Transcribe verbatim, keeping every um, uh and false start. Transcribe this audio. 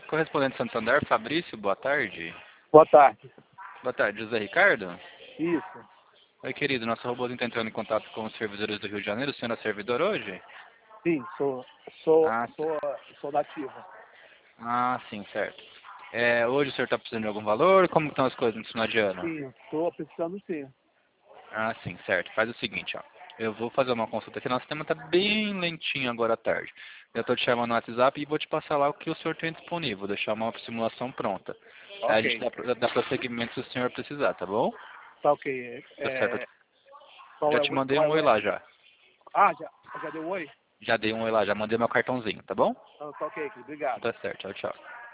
Correspondente Santander, Fabrício, boa tarde. Boa tarde. Boa tarde, José Ricardo? Isso. Oi, querido, nosso robô está entrando em contato com os servidores do Rio de Janeiro. O senhor é servidor hoje? Sim, sou, sou, Ah, sou, sou nativa. ah sim, certo. É, hoje o senhor está precisando de algum valor? Como estão as coisas no final de ano? Sim, estou precisando sim. Ah, sim, certo. Faz o seguinte, ó. Eu vou fazer uma consulta aqui. Nosso sistema está bem lentinho agora à tarde. Eu estou te chamando no WhatsApp e vou te passar lá o que o senhor tem disponível. Vou deixar uma simulação pronta. Aí a gente Ok, dá, pro- dá prosseguimento se o senhor precisar, tá bom? tá ok. Tá certo. É, qual, Já é te o, mandei qual um é oi o... lá já. Ah, já, já deu oi? Já dei um oi lá, já mandei meu cartãozinho, tá bom? Ah, tá ok, obrigado. Tá certo, tchau, tchau.